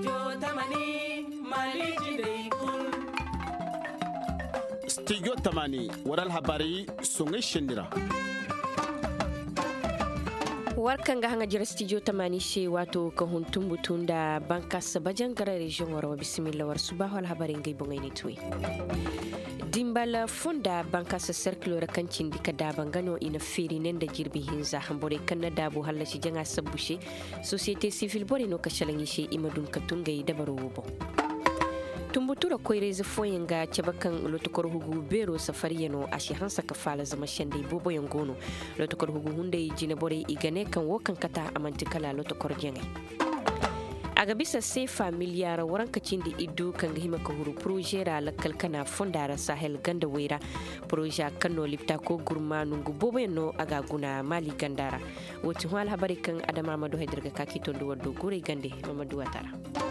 Studio Tamani waral habari songai shendira. Warkan ga hanga jira studio Tamani she wato ka huntun butunda banka sabajan gara region warawa bismillah war subahu al habarin gai bongai ne tuwe. Dimbala funda banka sa cercle rakancin dika daban gano ina feri nan da girbi hinza hambore kan na dabu halashi janga sabbushe societe civil bore no kashalangi she imadun katunga yi dabaru bo. Tumbutura koirezi foyinga cabakan lotokor hugu bero safari yano ashi hansa kafala zama shande bobo yangono lotokor hugu hunde jina bore igane kan wokan kata amantikala lotokor jengai aga bisa sefa miliyara waran kacin da idu kan hima ka huru projera lakal kana fondara sahel ganda wera proja kano lipta ko gurma nungu bobo yano aga guna mali gandara wati hwal habari kan adama madu haidirga kaki tondo waddo gure gande mamadu watara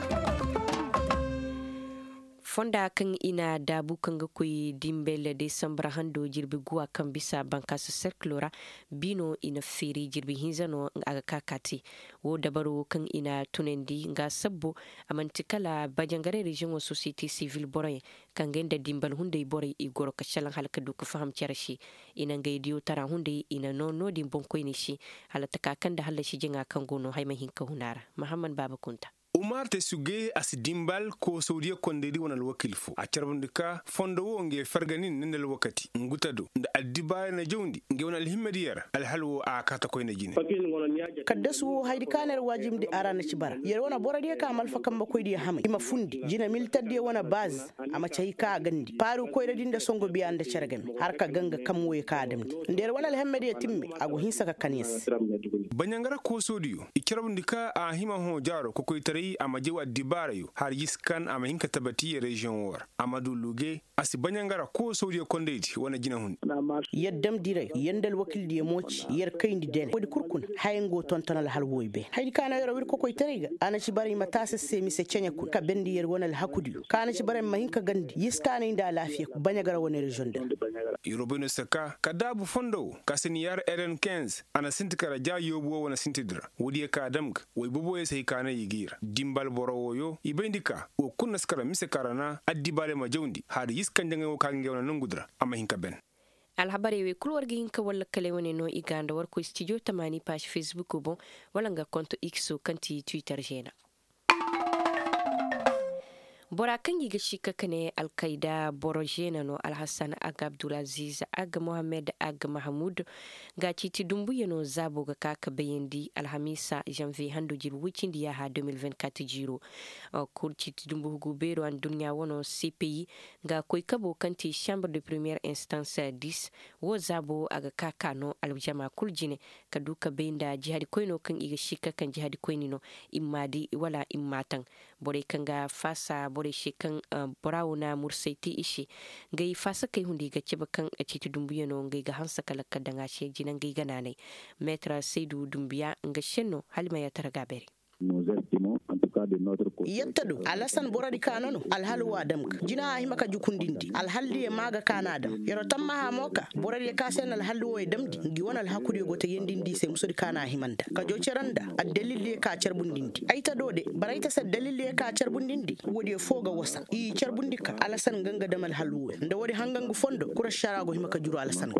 fonda kan ina dabu kan ga koyi dimbele December hando jirbi guwa kan bisa banka su cerclora bino ina feri jirbi hinzano aga kakati wo dabaru kan ina tunendi nga sabbo amantikala bajangare region wa society civil boray kan genda dimbal hunde boray igoro kashalan halka du ka faham cerashi ina ngaidiyo tara hunde ina no din bon koyi ni shi halata kakan da halashi jinga kan gono hayma hinka hunara Muhammad Baba Kunta Umar te suge as dimbal ko saudiya kondedi wonal wakilfu a carbundika fondo wo nge farganin nendal wakati ngutado nda addiba na jawndi nge wonal himmadiyar al halwo a kata koy na jine kaddasu haydi kaner wajimdi arana cibara yer wona borade ka mal fakam ba koydi hamay ima fundi jina miltadde wona base ama cey ka gandi paru koyda dinda songo bianda cergam har ka ganga kam woy ka adamdi nder wonal hemmede timmi ago hinsaka kanis banyangara ko sodiyo ikirabundika a hima ho jaro ko koy tare ama jewa dibarayo har yiskan ama hinka tabati region war amadu luge asi banyangara ko sodiyo kondeti wana jina hun yaddam dire yandal wakil di moci yer kayndi dele wodi kurkun hayengo tontonal hal woybe haydi kana yoro wir ko koy tariga ana ci bari matasa se mi se cenya ku ka bendi yer wonal hakudi kana ci bari mahinka gandi yiskana inda lafiya banyagara wona region de Eurobino saka kadabu fondo kaseniyar eren 15 ana sintikara ja yobu wona sintidra wodi ka damg way bobo e sai kana yigira dimbal borowoyo ibendika o kunna skara mise karana addibale ma jawndi haade yiskan jango ka ngewna nangudra ama hinka ben alhabari we kulwargi hinka wala kale woni no iganda war ko studio tamani page facebook bon wala nga konto x kanti twitter jena bora kan yiga shika kane alkaida borojena no alhassan aga abdulaziz aga mohammed aga mahmud ga citi dumbu yano zabo ga kaka bayindi alhamisa janvier hando jir wikindi ya ha 2024 jiro kur citi dumbu gubero an dunya wono cpi ga koy kabo kanti chambre de première instance 10 wo zabo aga kaka no aljama kuljine kaduka bayinda jihadi koyno kan yiga shika kan jihadi koynino immadi wala immatan bore kan ga fasa bore shekan borawuna mursaiti ishi gai fasa kai hundi ga ciba kan a citi dumbiya no gai ga hansa kala kadanga she jinan gai gana ne metra saidu dumbiya nga shenno halima ya targa bere yettadu alasan boradi kanano alhalwa damka jina himaka jukundindi alhaldi e maga kanada yoro tamma ha moka boradi ka sen alhalwo e damdi gi wonal hakuri goto yendindi se musodi kana himanda ka jo ceranda ad dalili ka cerbundindi ayta dode barayta sa dalili ka cerbundindi wodi foga wasa i cerbundika alasan ganga damal halwo nda wodi hangangu fondo kura sharago himaka juro alasan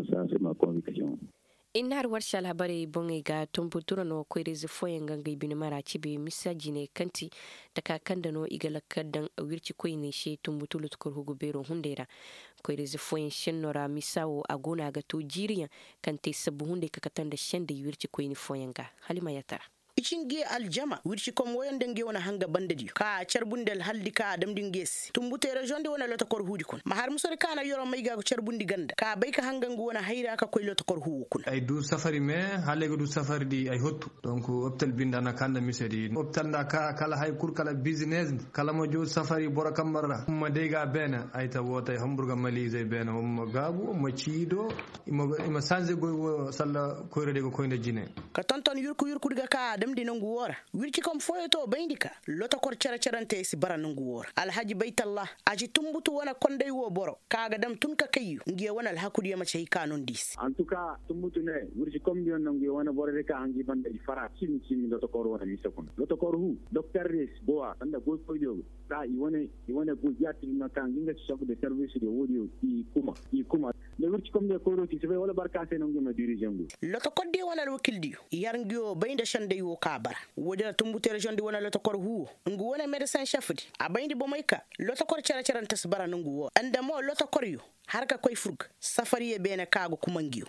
innar warshal habari bonge ga tumbutura no koirezi foyen ganga ibini mara cibe misaji ne kanti taka kanda no igala kaddan wirci koyne she tumbutulu tukor hugo bero hundera koirezi foyen shennora misawo agona ga to jiriya kanti sabu hunde kakatanda shende wirci koyne foyen ga halima yatara ichinge aljama wirci kom woyande nge wona hanga bandadi ka cerbundel haldi ka adam dinges tumbute region de wona lota kor huudi kon ma har musori kana yoro mayga ko cerbundi ganda ka bay ka hanga ngu wona hayra ka koy lota kor huwu kun ay du safari me halega du safari di ay hottu donc optal bindana kanda misedi optal na ka kala hay kur kala business kala mo jo safari bora kamara ma dega bena ay ta wota hamburga malize bena mo gabu mo ciido ima sanze go salla koyre de ko koynde jine ka tonton yurku diga ka damdi nangu wora wirki kom foyoto bayndika lota kor cara-carante si bara nangu wora alhaji baitallah aji tumbutu wana kondai wo boro kaga dam tun ka kayu ngiye wana alhakudi ya mace kanon dis en tout cas tumbutu ne wirki kom bion nangu wana boro de ka hangi banda di fara chimi lota kor wana misakon lota kor hu docteur res boa anda go koyo da i wana go yati na kan inga chef de service de wodio i kuma le wirki kom de ko roti se wala barka se nangu ma dirigeant lota kodde wana wakil diyo yarngiyo baynda shande yo kabara wodira tumbutu region di wana lota kor hu ngu wana médecin chef di abayndi bomayka lota kor cara-carante si bara nangu wo anda mo lota kor yo harka koy furg safari e bene kago kumangiyo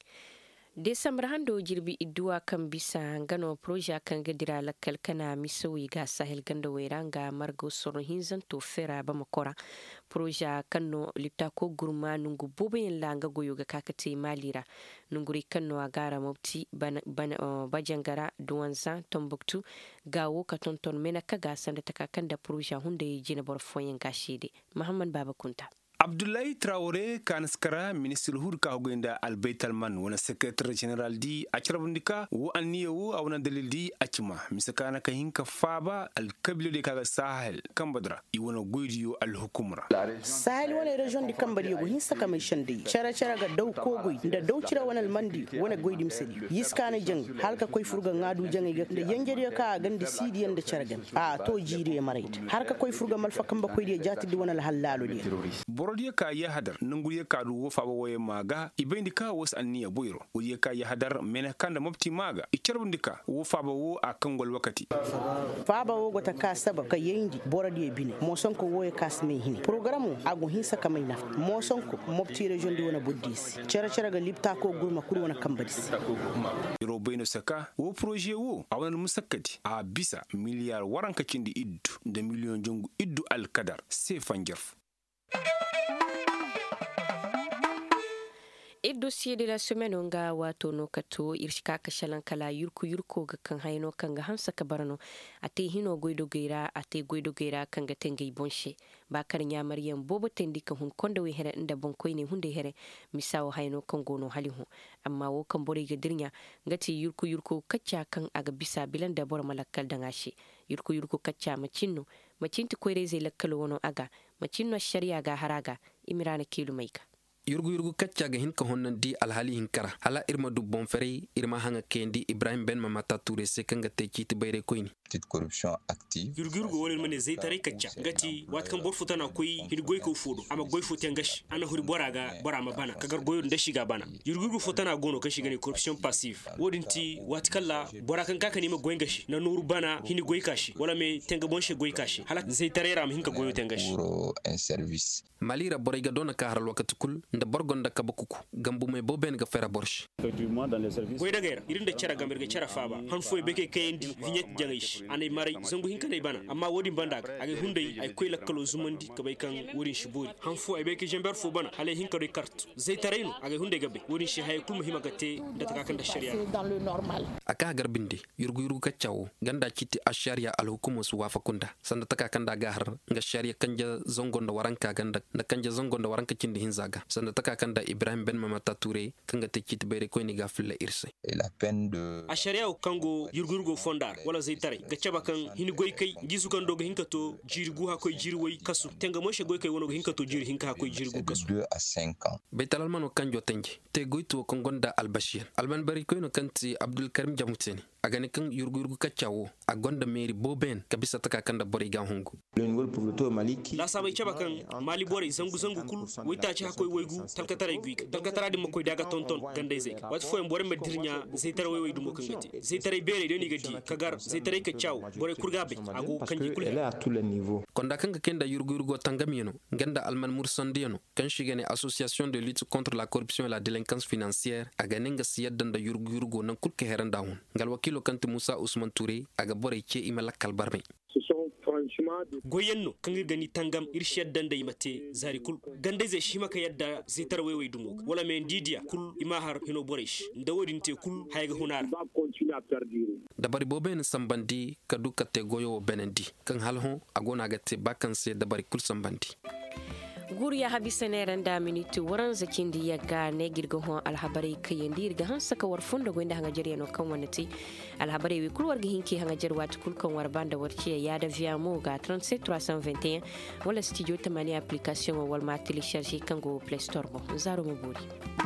Desambar hando jirbi idduwa kan bisa gano proja kan gadira lakal kana misawi ga sahel ganda wairanga margo soro hinzan to fera ba makora proja kanno lipta ko gurma nungu boben langa goyo ga kakate malira nunguri kanno agara mopti bajangara duwanza tombuktu gawo ka tonton mena kaga sanda takakan da proja hunde jina borfoyen gashide Muhammad Baba Kunta Abdoulaye Traoré kanaskara ministre hur ka hogoinda albaitalman wana secretary general di achrabundika wo anniya wo awna dalil di achma misakana ka hinka faba al kabilo de kaga sahel kambadra i wana goydiyo al hukumra sahel wana region di kambari go hinsa kamay shande cara ga daw ko goy da daw cira wana mandi wana goydi misali yiskana jang halka koy furga ngadu jang ga da yangere ka gandi sidi yanda cargan a to jire marait harka koy furga malfa kamba koy di jati di wana al halalo di borodiya ka ya hadar nanguye ka du wo faba woye maga ibendi ka wos anniya boyro wodiye ka ya hadar mena kanda mopti maga icharbundika wo faba wo akangol wakati faba wo gota ka saba ka yendi borodiye bine mo sonko woye kasme hini programu agu hinsa kamay naf mo sonko mopti region di wona boddis cara ga lipta ko gurma kur wona kambadis ro beno saka wo projet wo awna musakkati a bisa miliyar waranka cindi iddu de million jongu iddu al kadar se fanjarf Et dossier de la semaine onga wato no kato irshika kashalan kala yurko ga kan hayno kan ga hansa kabarano ate hino goido geira kan ga tengay bonshe ba karnya maryam bobo tendi kan hun konda we here inda bon koyne hunde here misawo hayno kan gono halihu amma wo kan bore ga dirnya ngati yurko kacca kan aga bisa bilan da bor malakal dangashi yurko kacca macinti koyre zai lakkalo wono aga macinno sharia ga haraga imirana kilu maika yurgu kaccaga hin ka honnan di alhali hinkara hala irma du bon fere irma hanga kendi Ibrahim Ben Mamata Touré se kanga te citi bayre koyni petite corruption active yurgu wonel mane zai tare kacca gati wat kan bor futana koy hin goy ko fudo ama goy futen gash ana huri boraga borama bana kagar goyo nda shiga bana yurgu futana gono kashi gani corruption passive wodinti wat kala borakan kaka ni ma goy gashi na nuru bana hin goy kashi wala me tenga bonche goy kashi hala zai tare ram hin ka goyo tengashi pour un service malira borayga dona ka haral wakati kul nda borgonda kabakuku gambu me boben ga fera borsh goy dagera irinda cara gamirga cara faba han foy beke kayendi vignette jangish anay mari zangu hinka nay bana amma wodi bandag age hundey ay koy lakkalo zumandi kabay kan wodin shiburi han foy beke jember fo bana hale hinka do carte zay tarayno age hunde gabbe wodin shi hay kulma himagate dataka kan da sharia dans le normal aka garbinde yurgu kaccawo ganda citi asharia al hukumus wafakunda sanda taka kanda gahar nga sharia kanja zongonda waranka ganda na kanja zongonda waranka cindi hinzaga sanda taka kanda Ibrahim Ben Mamata Touré kanga te citi bayre koy ni gafle irse et la peine de asharia kango yurgu fondar wala zay tare gacaba kan hin goy kay gisu kan doga hinka to jirgu ha koy jirwoy kasu tenga mo she goy kay wono hinka to jir hinka ha koy jirgu kasu 2 à 5 ans betalal mano kanjo tenje te goyto ko gonda al bashir alban bari koy no kanti Abdul Karim Jamuteni agani kan yurgu kaccawo a gonda meri boben kabisa taka kanda bori ga hongu la samay caba kan mali bori zangu kul wita ci hakoy woygu talkatara guik talkatara di makoy daga tonton gande zek wat fo en bore medirnya zeytara woy dum ko ngati zeytara bere doni gadi kagar zeytara kaccaw bore kurgabe agu kanji kul elle est à tous les niveaux konda kanga kenda yurgu tangamino ganda alman mursandiyano kan shigene association de lutte contre la corruption et la délinquance financière agani nga siyadanda yurgu nan kulke heranda hon ngal wakilo kanti Moussa Ousmane Touré aga bore ce imala kalbarme goyenno kangi gani tangam irshad danda imate zari kul gande ze shima ka yadda zitar wewe dumo wala men didia kul imahar hino boresh ndawodinte kul hayga hunar dabari boben sambandi kadu kate goyo benendi kan halho agona gate bakanse dabari kul sambandi guriya habisa ne randa minutu waran zakin da ya ga ne girga hon alhabari kayan dirga han saka war funda gwenda hanga jariya no kan wanati alhabari wi kulwar ga hinki hanga jarwa ta kulkan war banda warce ya da via mo ga 37321 wala studio 8 application wal ma télécharger kan go Play Store bo zaro mo buri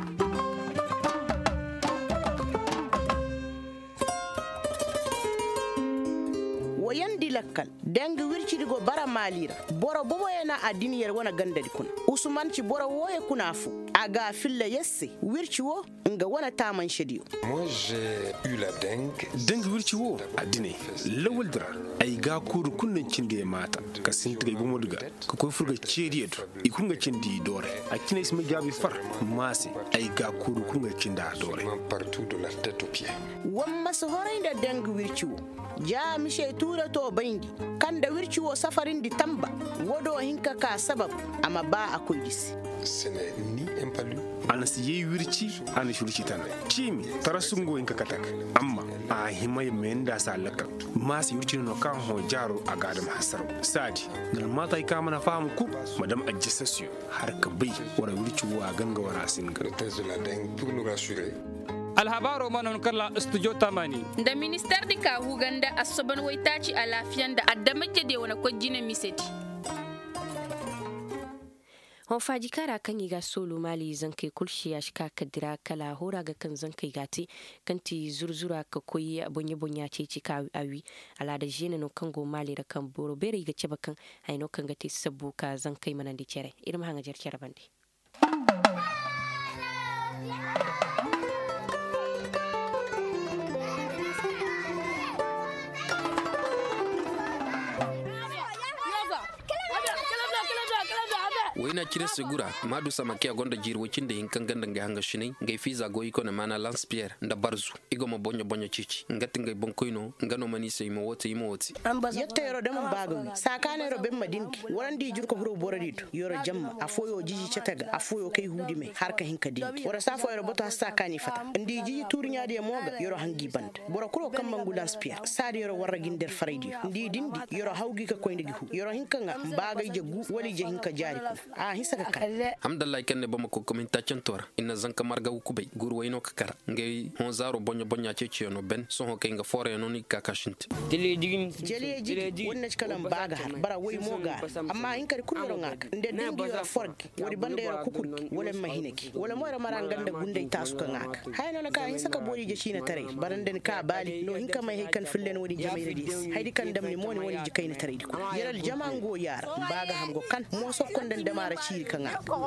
yandi lakkal denga wircidigo bara malira boro bobo yana adiniyar wana gandadi kun usman ci boro woye kunafu aga filla yesse wirci wo nga wana taman shediyo. Moi j'ai eu la dengue wirci wo adine lawal dra ay ga kuru kunnan cinde mata ka sintiga gumo duga ka koy furga cediyeto ikunga cindi dore akine isma jabi far masi ay ga kuru kunga cinda dore partout de la tête aux pieds. Wamma so horayda dengue wirci wo ja mishe tura to baindi kanda wirci wo safarin di tamba wodo hinka ka sabab ama ba akoy gisi. Ce n'est ni un palu ana si ye wirci ana shurci tan chimi tarasungo hinka katak amma a himay menda sa lakka masi wirci no kan ho jaro agadam hasaro sadi ngal mata ay kamana fam ku madam ajjasasio har ka bai wara wirci wo ganga wara singa de la dengue pour nous rassurer. Alhabaro manon kala studio tamani da minister di ka huganda asoban waitaci a lafiyan da addamaje de wana kwajina miseti hon faji kara kan yiga solo mali zankai kulshi ya shika kadira kala hora ga kan zankai gati kanti zurzura ka koyi bonye bonya ce ci ka awi ala da jene no kan go mali da kan boro bere ga ceba kan haino kan gati sabbu ka zankai manan di cere irin hanga jarcere bande wayna kire segura madu samaki agonda jirwo cinde hinkan ganda nga hanga shini ngay fiza go iko na mana lance pierre nda barzu igo mo bonyo cici ngati ngay bonkoino ngano mani sey mo wote yetta yoro dem bagawi sakane ro bem madinki warandi jurko huro boradito yoro jamma afoyo jiji cetaga afoyo kay hudime harka hinka dinki wara safo yoro boto sakani fata ndi jiji turnyade moga yoro hangi band boro kuro kammangu lance pierre sadi yoro warra ginder faraydi ndi dindi yoro hawgi ka koyndegi hu yoro hinka nga bagay jeggu wali je hinka jari ko hisaka kan hamdallah kenne bama ko commentation tora inna zanka marga ukube gur wayno kakara ngay hon zaro bonya cece no ben so ho kay nga fore no ni kakashint jeleji wonna kalam baga har bara way moga amma in kadi kuroro ngaka nde dingi yo forgi wodi bande yo kukurki wala mahineki wala moyra maranganda gunde tasuka ngaka hayno na ka hisaka bori je shina tare baranden ka bali no hinka mai kan fillen wodi jamaire dis haydi kan damni moni woni jikayni tare diko yeral jamango yar baga hamgo kan mo sokkon den demara ci kan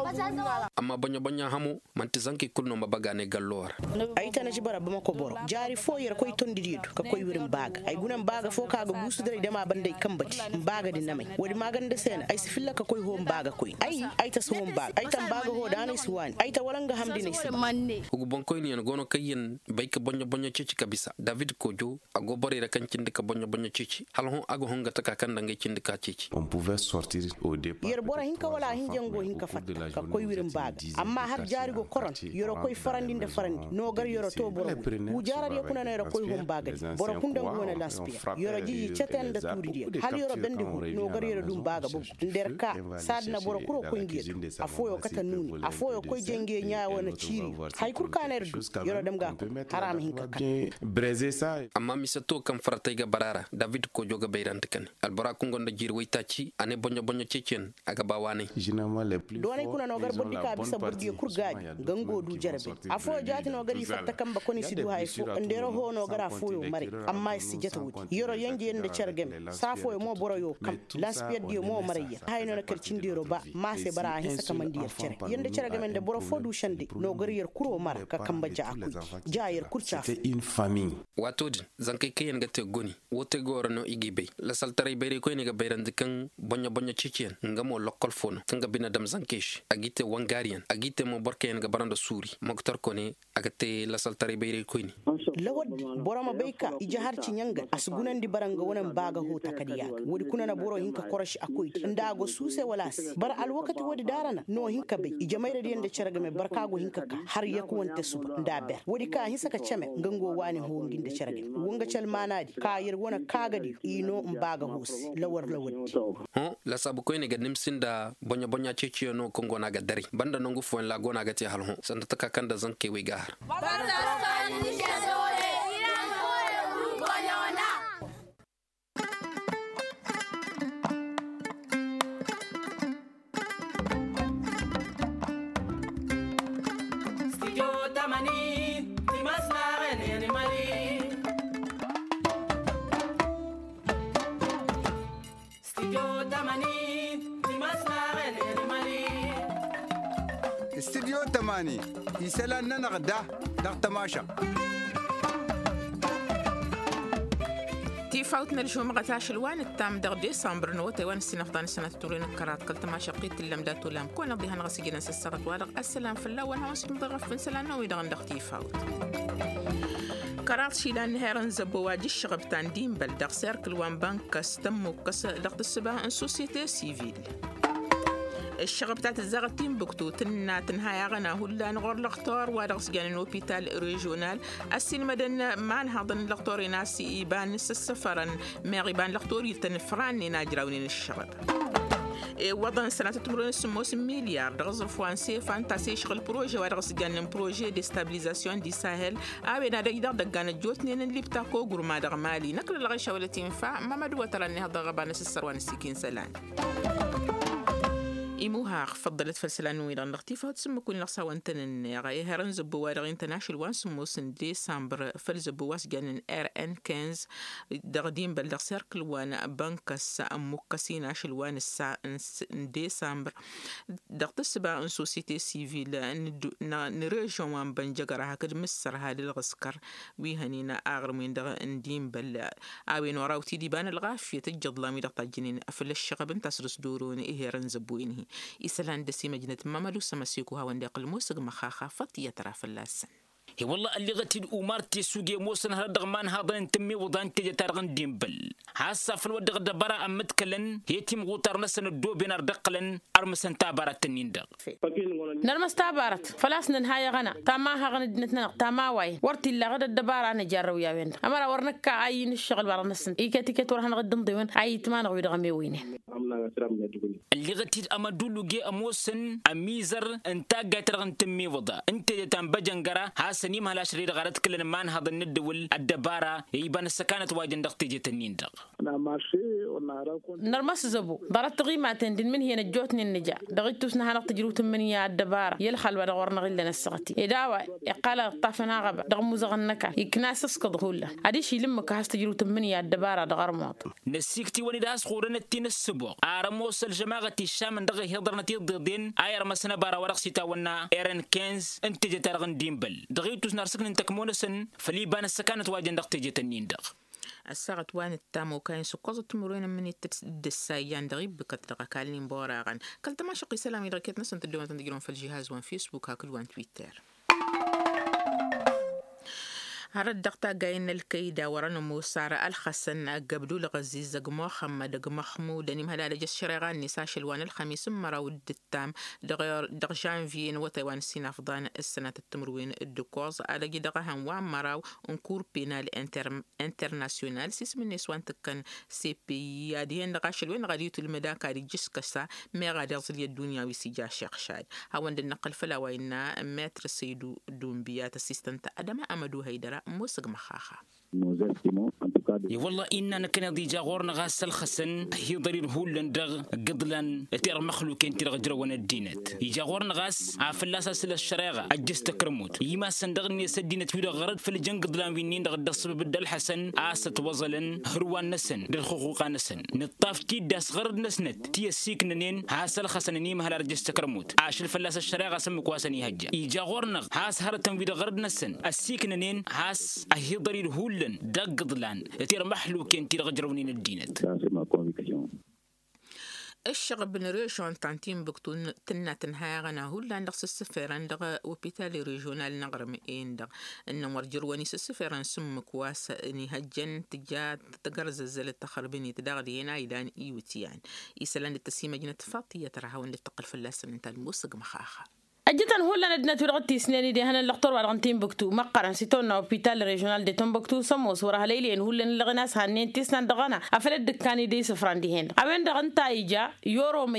amma bonya hamu manti zanki kulno mabaga ne gallor ay tan ci bara bama ko boro jari fo yer koy tondidido ka koy wirim baga ay gunan baga fo kaga busu dare dema bande kambati baga di namay wodi magande sen ay sifilla ka koy hom baga koy ay ta so hom baga ay tan baga ho dana suwani ay ta walanga hamdi ne ugu bonkoy ni gono kayen bayka bonya cici kabisa david kojo ago bore ra kan cinde ka bonya cici hal hon ago honga taka kan dangai cinde ka cici on pouvait sortir au départ yer bora hinka wala hinjango hinka fat ka koy wirim baga amma har jari go koron yoro koy farandi no gar yoro to boro wu jarari kuna na koy hom baga boro kunda ngona laspia yoro jiji ceten da turi dia hal yoro bendi no gar yoro dum baga bo nder ka sadna boro kuro koy ngiye afoyo kata nuni afoyo koy jenge nyaawo na ciri hay kurkaner yoro dem ga haram hinka breze sa amma misato kam fartay ga barara david ko joga bayrant kan albara ko gonda jir waytaci ane bonya cecen aga bawane doni kuna no gar boddi ka bisa boddi kurgaji gango du jarabe afo jati no gari fatta kamba koni sidu hay fu ndero ho no gara foyo mari amma si jata wuti yoro yange yende cergem safo mo boro yo kam laspiyad dio mo mariya hay no kercin diro ba ma se bara hin saka mandiyar cere yende cergem ende boro fodu shande no gari yer kuro mar ka kamba ja akui ja yer kurcha c'est une famille watodi zankai kayen gate goni wote goro no igibe la saltare bere ko ni ga bayran dikan bonya cicien ngamo lokol fono kanga bina dam zankesh agite wangarian agite mo borken ga baranda suri moktor kone agate la saltare bere ko ni lawad borama bayka ija harci nyanga asgunandi baranga wonan baga ho takadiya wodi kunana boro hinka koroshi akoi ndago suse walas bar al wakati wodi darana no hinka be ija mayre yende ceragame barkago hinka ka har yaku wonte suba ndaber wodi ka hisaka cheme ngango wani ho nginde ceragame wonga chal manadi ka yer wona kagadi ino mbaga hos lawar lawad la sabu ko ne ga nimsinda bonya bonya bonya cece no kongo na gadari banda nongu fuen la gona gati halho sanda taka kanda zanke we gahar استديو تماني يسألنا نغدا دغ تماشا تيفاوتنا الجمعة غتاش الوان التام دغ ديسمبر نوتي وان السنة فضان السنة تولين الكرات كل تماشا قيت اللم داتو لام كون ضيها نغسجنا سسرت والغ السلام في الله وانا وسكن ضغف من سلام ويدغ ندغ تيفاوت كرات شيلان نهارن زبواجي الشغب تان دين بل دغ سيركل وان بانك استمو كس دغ السبا ان سوسيتي سيفيل الشغب تاعت الزغتين بكتو تنهايا غنا هلا نغور لغتور ورغس جان الوبيتال ريجونال السين مدن مان هضن لغتور ناسي يبان السفرن ميغيبان لغتور يتنفران ناجراونين الشغب وضن سنة تمرون سموس مليار دغز فرنسي فانتاسي شغل بروجي ورغس جان بروجي دي ستابيليزاسيون دي ساهل أبينا دقيقة دقان جوتنين اللي بتاكو قرما دغ مالي نكل الغيشة ولا تنفع ما مدوة تراني هذا غبان السروان السكين سلان إيموها فضلت فلسلان ويران لغتيفة تسمى كل نقصها وانتن غاية هرن زبوار انترناشل وان سموسن ديسمبر فلزبواس جانن RN15 دغدين بلغ سيركل وان بانكس مكسين عشل وان ديسمبر دغت السبا ان سوسيتي سيفيل نريجون وان بنجغر هكذا مصر هالي الغسكر ويهنينا اغرمين دغ اندين بل اوين وراوتي ديبان الغافية تجضلامي دغتا جنين افل الشغب انتسرس دورون اهرن زبوينه إسلام دسي مجنة ماملو سمسيكوها واندق الموسق مخاخة فطية طرف اللاسن هي والله اللي غتي الأمور تسوقي موسن هذا مان هذا انتمي وضان تجي ترغن ديمبل حاسة في الودغ دبرة أمتكلن هي تيم غوتر نسن الدو بين أردقلن أرمسن تابرة تنيندغ نرمس تابرت فلاسن نهاية غنا تاماها غنا دنتنا تاماواي ورتي اللي غدا الدبارة أنا جارو يا وين أمرا ورنك عين الشغل برا نسن إيكاتيكات ورهن غدن ضيون عي تمان غوي دغمي وينه اللي غتي أمدولو جي أموسن أميزر انتا غترغن تمي وضا انت جتان بجنجرة سنيم هلا شرير غارت كلنا مان هذا الندول الدبارة يبان السكانة واجن دقتي جتنين دق أنا ماشي نرمس زبو ضرت قيمتين دين من هي نجوتني النجا دغيتوس نهار تجروت من يا الدبارة يلخل ولا غورنا غير نسقتي يداوا يقال طافنا غبا دغ زغنك يكناس اسقط هولا هذه شي لما كاس تجروت من يا الدبارة دغرموط نسيكتي وني داس خورن التين السبوق ارموس الجماعة الشام دغ هضرنتي ضدين اير مسنا بارا ورقسي تاونا RN15 انت جترغن ديمبل دغيتوس نارسكن انت كمونسن فليبان السكانة واجن دقتي جتنين دغ الساعة وان التامو كان سقطت تمرين من الدسايان دغيب بكتلقى كالين بوراغان كل تماشقي سلامي دركت نسن تدوان تنتقلون في الجهاز وان فيسبوك هاكل وان تويتر هرد دقتا جاين الكيدا ورانو موسارة الخسن قبلو لغزيز قمو خمد محمود نيم هلا لجس شريغان نساء شلوان الخميس مراود التام دغ جانفيين وتوان سينا فضان السنة التمروين الدكوز على جدغهم وان مراو انكور بينال انترناسيونال سيس من نسوان تكن سي بي يادين دغا شلوين غاديوت المداكا دي جس كسا مي غادي غزلي الدنيا ويسيجا شيخ شاد هاوان دي نقل فلاوينا ماتر سيدو دومبيات اسيستنت ادم امدو هيدرا موسق مخاخة والله إننا نكن ديجا غورنا غاسل خسن هي ضرير هولن دغ قدلن تير مخلوق انت رجرون الدينت يجا غورنا غاس عفلاسا سل الشريغه اجست كرموت يما سندغني سدينت ويدا غرد في الجن قدلان وينين دغ دص بدل حسن است وزلن هروان نسن دلخوخوق نسن نطافتي داس غرد نسنت تي سيكننين هاسل خسن نيم هلا رجست كرموت عاش الفلاس الشريغه سمك واسني هجا يجا غورنا هاس هرتن ويدا غرد نسن السيكننين هاس هي ضرير هولن دغ قدلان تير محلوق انت رجرونين الدينت الشغب بنريشون تانتين بكتون تنها غنا هولا ندغ السفيران دغ وبيتالي ريجونال نغرم إين دغ إنه ورجروني السفيران سمك واسا إني هجن تجات تجرز الزل التخربيني تدغلينا إلان إيوتيان إسلان التسيمة جنة فاطية ترهون للتقل في اللاسن انت الموسق مخاخة أجتن هولا ندنا ترغتي سنين دي هنا اللقطور وارغنتين بكتو مقرن سيتونا وبيتال ريجونال دي تنبكتو سموس ورا هليلين هولا نلغناس هنين تسنا دغنا أفلت دكاني دي سفران دي هنا أبين دغنتا إيجا يورو ميجا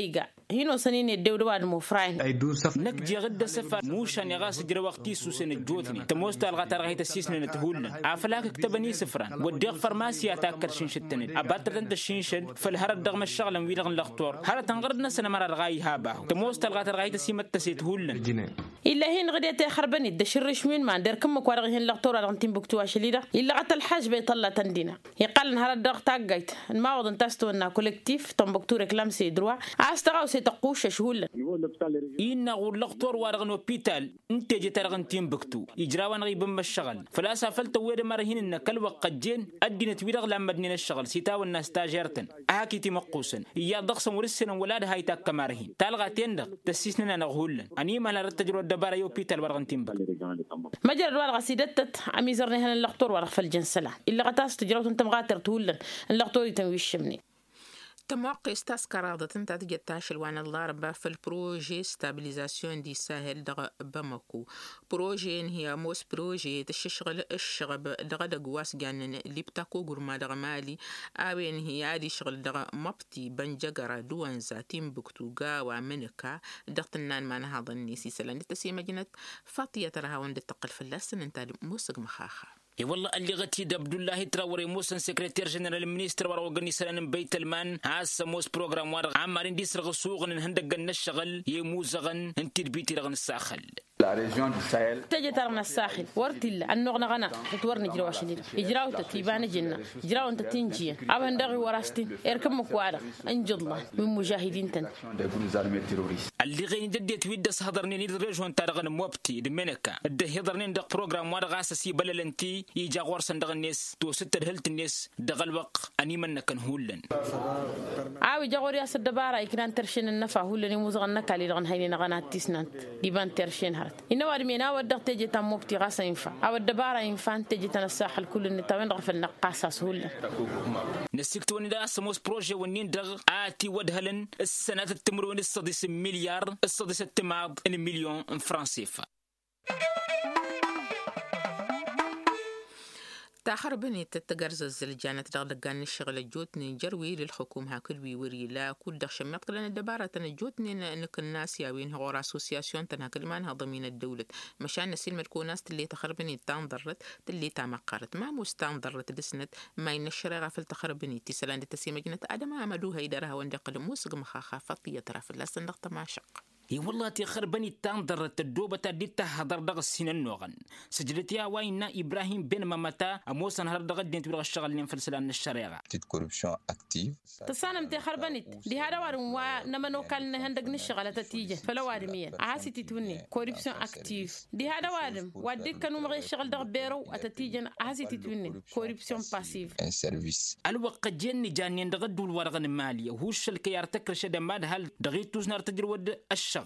هينو سنين يدو دواد مفراين أي دو سفر نك جي غد سفر موشان يغاس جرا وقتي سوسن الجوتني تموست الغتر هي تسيسنا نتهولنا عفلاك كتبني سفران وديق فرماسيا تاكر شنشتني أباتر انت الشنشن فالهرد دغم الشغل ويلغن الاخطور هذا تنغردنا سنة مرة رغاي هابا تموست الغتر هي تسيمت تسيتهولنا إلا هين غديت خربني دشرش من ما ندير كم كوارغ هين الاخطور على غنتين بكتوا شليدا إلا غت الحاج بيطلع تندينا يقال نهار الدغ تاقيت المعوض انتستو إنها كولكتيف تنبكتو ركلام سيدروا عاستغاو سيتقوش شهولا إنا غول الاخطور وارغن وبيتال انت جيت غنتين بكتو يجراوان غيبن بالشغل فلا سافلت وير مرهين إن كل وقت جين أدينا تويرغ لما بدنا الشغل سيتاو الناس تاجرتن هاكي تمقوسن يا ضخم ورسنا ولاد هاي تاك مارهين تالغا تندق تسيسنا نغهولن أني ما لا تجرو الدبارة يو بيتال ورغنتين بك مجرد ورغ سيدتت عمي زرني هن الاخطور ورغ في الجنسلة إلا غتاس تجروت انت مغاتر تولن الاخطور يتنويش مني تموقع استاس كرادة تنتا تجتاش الوان الله ربا في البروجي ستابيليزاسيون دي ساهل دغ باماكو بروجي هي موس بروجي تشغل الشغب دغ دغواس جانن اللي بتاكو غرما دغ مالي اوين هي دي شغل دغ مبتي بنجغرا دوان زاتين بكتوغا ومنكا دغتنان ما هذا النيسي سلان تسيما جنت فاطيه ترها وند تقل فلسن انت موسق مخاخه اي والله اللي غتيد عبد الله تراوري موسن سكرتير جنرال المينستر ورا وغني سلان بيت المان هاس موس بروجرام ور عمارين دي سرغ سوق هندق الشغل يموزغن انت بيتي رغن الساخل La région du Sahel. تجي ترنا الساحل ورتل النغنا غنا تورني جروا شديد إجراو تتيبان جنة إجراو أنت تنجي أبن دغي وراستي إركب مكوارا أنجد الله من مجاهدين تن اللي غين دديت ويدس هضرني نيد ريجون تارغن موبتي دمنكا ده هضرني ندق بروجرام ورا غاسسي بللنتي يجا غورسن دغ الناس تو ستر هلت الناس دغ الوق اني من كان هولن عاوي جاغوري اس الدبارة يكران ترشين النفع هولن موزغن كالي دغن هيني نغنا تيسنان ديبان ترشين هرت إنه وارمينا ودق تجي تموبتي غاسا ينفع أو الدبارة ينفع تجي تنساحل كل النتاوين غف النقاصة سهولة نسيكتوني دا سموس بروجي ونين دغ آتي ودهلن السنة التمرون السادس مليار السادس التماض مليون فرنسيفا تاخر بني تتجرز الزلجانة تغلقان الشغل جوتني جروي للحكومة كل بيوري لا كل دخش مقت لنا الدبارة تنجوتني إنك الناس ياوين غور أسوسياسيون تنهكل مانها ضمين الدولة مشان نسيل ملكون ناس تلي تخربني تنضرت تلي تامقرت ما مستنضرت دسنت ما ينشر غافل تخربني تسلان تسيم جنة آدم عملوها يدرها وندقل موسق مخاخا فطية ترى لا سندقت ما شق اي والله تيخر بني تنظر الدوبة ديتا هدر دغ السنة النوغن سجلتيا وينا إبراهيم بن ممتا أموسا نهر دغ الدين تبغى الشغل اللي نفلسلان الشريعة كوربشن أكتيف تصانم تيخر بنيت دي هذا وارم ونما كان هندق نشغل تتيجة فلا وارمية عاسي تتوني كوربشن أكتيف دي هذا وارم وديك كانوا مغي الشغل دغ بيرو أتتيجة عاسي تتوني كوربشن باسيف ان سيرفيس الوقت جن جانين دغ دول ورغن مالية وهوش الكيار تكرش دماد هل دغيتوز نار تجرود الشغل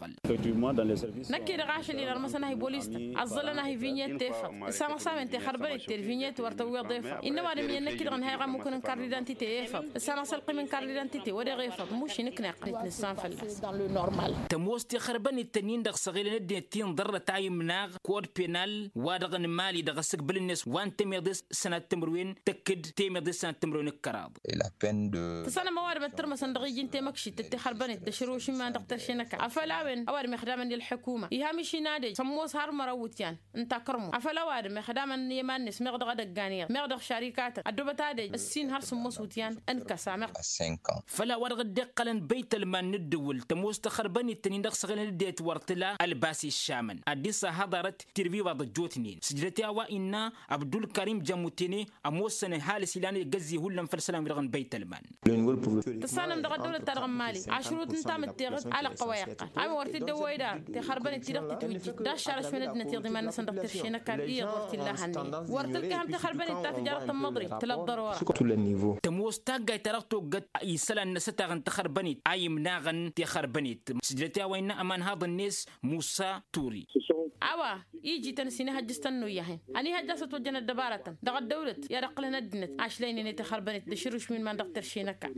نكيد غاش اللي مثلا هي بوليس عزلنا هي فينيت تيفا سما سما انت خربت الفينيت ورتوي ضيفه انما رمي نكيد غن هي ممكن كارديدانتي تيفا سما سلقي من كارديدانتي ولا غيفا مش نكنا قريت نسان فلاس دان لو نورمال تموستي خربني التنين دغ صغير ندي تين ضر تاي مناغ كود بينال ودغن مالي دغ سق بالناس وان تميدس سنه تمروين تكد تميدس سنه تمروين الكراب لا بين دو تسنى موارد الترمس دغي انت مكشي تخربني دشروش ما دغتشنك افلا أوار مخدما للحكومة يهامشي نادي سموس هار مروتيان انت كرمو أفلا وار مخدما يمانس مغدغ دغانير مغدغ شركات الدوبة هذه السين هار سموس وتيان انكسا مغ فلا ورغ دقلن بيت المان ندول تموس تخربني التنين دغ صغير نديت ورتلا الباسي الشامن أديسا حضرت تربي وضد جوتنين سجلتي أوا إنا عبد الكريم جاموتيني أموس سنة حال سيلاني جزي هولن فلسلام يرغن بيت المان تصانم دغ الدولة ترغم مالي عشروت نتام التغط على قوايق ورتي الدويدا تخربني تيرقتي توجي داش على شويه ندنا تيضي ما الناس ندك ترشينا كان ايه ضربت الله هني ورتلك هم تخربني تا تجاره مضري تلا الضروره تموس تاغاي ترقتو قد يسلا الناس تاغن تخربني اي مناغن تخربني سجلتها وين امان هذا الناس موسى توري اوا يجي تنسيني هجستنو ياهن اني هجست وجنا الدبارة دغ الدولة يا رقلنا ندنت عشلين اني تخربني دشروش من ما ندك ترشينا كان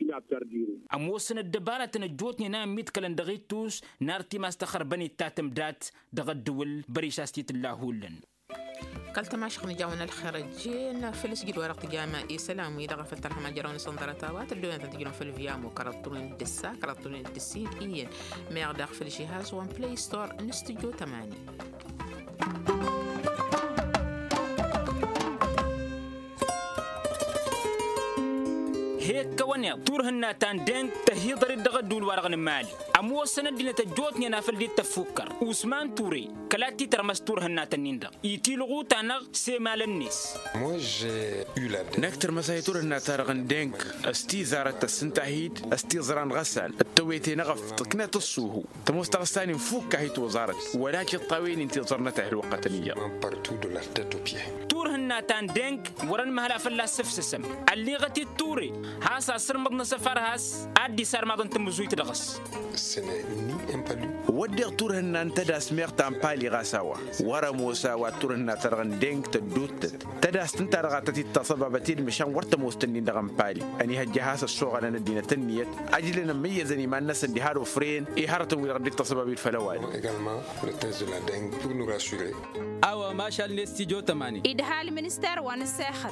أموسن الدبارة تنجوتني نام ميت كلن دغيتوس نارتي ما استخربني تاتم دات دغ الدول بريشاستيت الله هولن قلت ما شخني جاونا الخرجين فلس جد ورقت جامعي سلام ويدا غفت رحمة جرون صندرتاوات اللي تنتجون في الفيام وكرطون الدسا كرطون الدسين إيان ميرداخ في الجهاز وان بلاي ستور نستجو 8. هيك كونيا تورهنا تاندين تهيضر الدغدول ورغن مالي أمو سنة دينا تجوتني أنا فلدي تفكر وسمان توري كلاتي ترمس تورهنا تنيندا يتيلغو تانغ سيمال الناس نكتر مساي تورهنا تارغن دينك استي زارت السنتاهيد استي زران غسال التويتي نغف تقنا تصوهو تمستغستاني مفوك هيت وزارت ولكن الطاوين انتظرنا تهل وقتنية تورهنا تاندينك ورن مهلا فلا سفسسم اللي غتي التوري هاسا سرمضنا سفر هاس عدي سار ما ضنت مزويت دغس ودي تورهنا انت داس ميغتان بالي غاساوا ورا موسى وتورهنا ترغن دينك تدوت تداس تنتا رغاتتي التصبابتي مشان ورت موستنين دغن بالي اني هالجهاز الصوغ انا ندينا تنيت اجلنا ميزني ما الناس اللي هارو فرين اي هارتو ويردك تصبابي الفلوات اوا ما شاء الله استيجو 8 إدهال المنستر ونساخت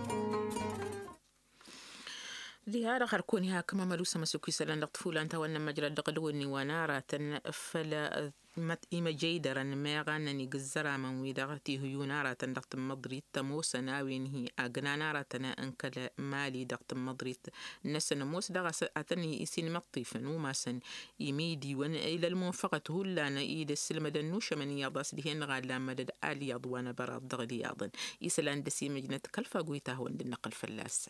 لهذا خركوني هاكما ملوسة مسوكي سلان لطفولة أنت وانا مجرى دقلوني ونارة فلا إما جيدرا ما غانني قزرا من ويدغتي هيو نارة دقت مضريت تموس ناوين هي أغنى نارة أنكل مالي دقت مضريت نسن موس دغس أتني إسين مطيفا وماسن إميدي وان إلى المنفقة هلانا إيد السلمة دنوشة من يضاس لهن غالا مدد آليض وانا براد دغلياضا إسلان دسي مجنة كلفا قويته وان دنقل فلاسا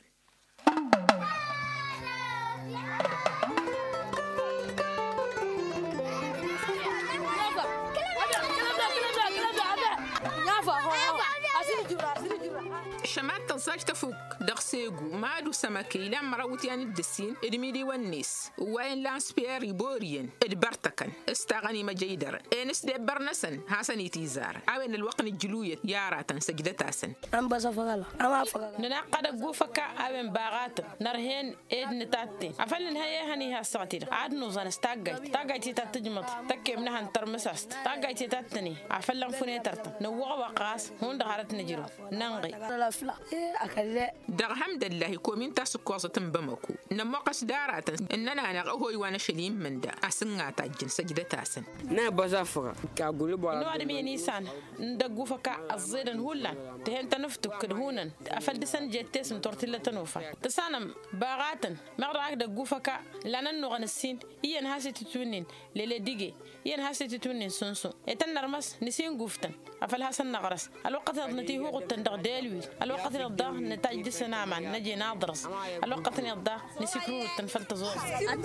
شمات تنصاج تفوق دغسيقو مالو سمكي لما روت يعني الدسين ادميلي والنيس وين لانسبير يبوريين ادبرتكن استغني مجيدر انس دبرنسن حسن يتيزار اوين الوقن الجلوية ياراتن سجدتاسن ام بس فغلا اما فغلا ننقد غوفك اوين باغات نرهين ايد نتاتي افلن هي هني هاساتي عاد نوزان استاغايتي تتجمط تكي منها ترمساست تاغايتي تاتني افلن فنيترت نوغ وقاس هون دهارت نجرو ننغي دغ حمد الله كومين تاسكوزة بمكو نموقس دارات إننا أنا هو وانا شليم من دا أسنع تاجن سجدة تاسن نا بزافرة كأقول بوا نوع دمي نيسان ندقو فكا الزيدن هولا تهين تنفتك كدهونا أفل سن جتيس متورتيلا تنوفا تسانم باغاتن مغرق دقو فكا لنا نغن السين ين هاسي تتونين للي ديجي ين هاسي تتونين سنسو يتن نرمس نسين قوفتن أفل هاسن نغرس الوقت نتي هو قتن دغ ديلوي الوقت نضا نتاج دي سناما نجي نادرس الوقت نضا نسكرو تنفلت زور